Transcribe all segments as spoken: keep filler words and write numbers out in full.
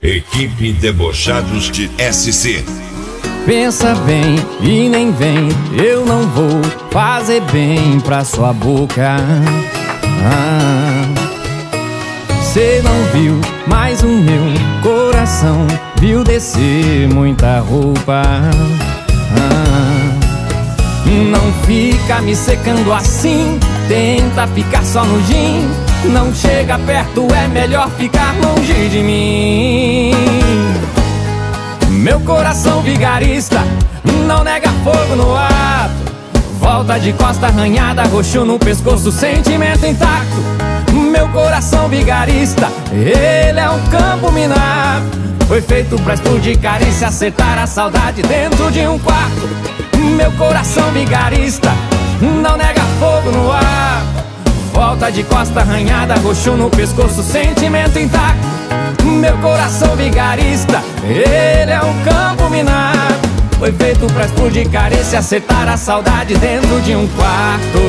Equipe Debochados de S C. Pensa bem e nem vem, eu não vou fazer bem pra sua boca. Ah, cê não viu, mas o meu coração viu descer muita roupa. Ah, não fica me secando assim, tenta ficar só no gin. Não chega perto, é melhor ficar longe de mim. Meu coração vigarista não nega fogo no ato. Volta de costa arranhada, roxo no pescoço, sentimento intacto. Meu coração vigarista, ele é um campo minado. Foi feito pra explodir carícia, acertar a saudade dentro de um quarto. Meu coração vigarista não nega fogo no ato. Volta de costa arranhada, roxo no pescoço, sentimento intacto. Meu coração vigarista, ele é um campo minado. Foi feito pra explodir carência, acertar a saudade dentro de um quarto.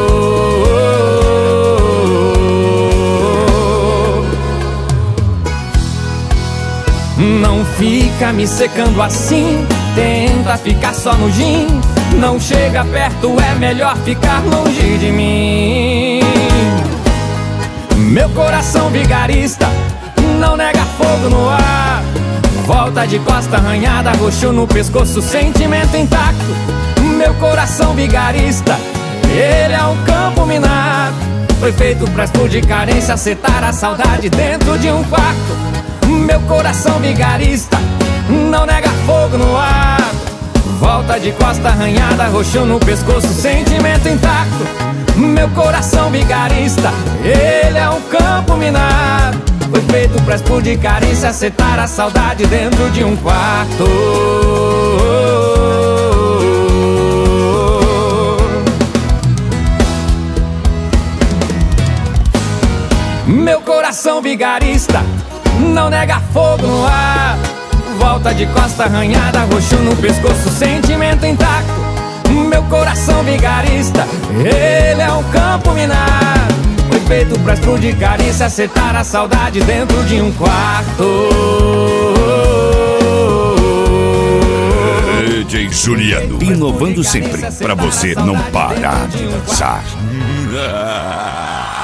Não fica me secando assim, tenta ficar só no gin. Não chega perto, é melhor ficar longe de mim. Meu coração vigarista não nega fogo no ar. Volta de costa arranhada, roxo no pescoço, sentimento intacto. Meu coração vigarista, ele é um campo minado. Foi feito pra explodir carência, acertar a saudade dentro de um quarto. Meu coração vigarista não nega fogo no ar. Volta de costa arranhada, roxo no pescoço, sentimento intacto. Meu coração vigarista, ele é um campo minado. Foi feito pra explodir carência, acertar a saudade dentro de um quarto. Meu coração vigarista não nega fogo no ar. Volta de costa arranhada, roxo no pescoço, sentimento intacto. Meu coração vigarista, ele é um campo minado. Foi feito pra explodir carícia, acertar a saudade dentro de um quarto. D J Juliano, inovando sempre, pra você não parar de dançar.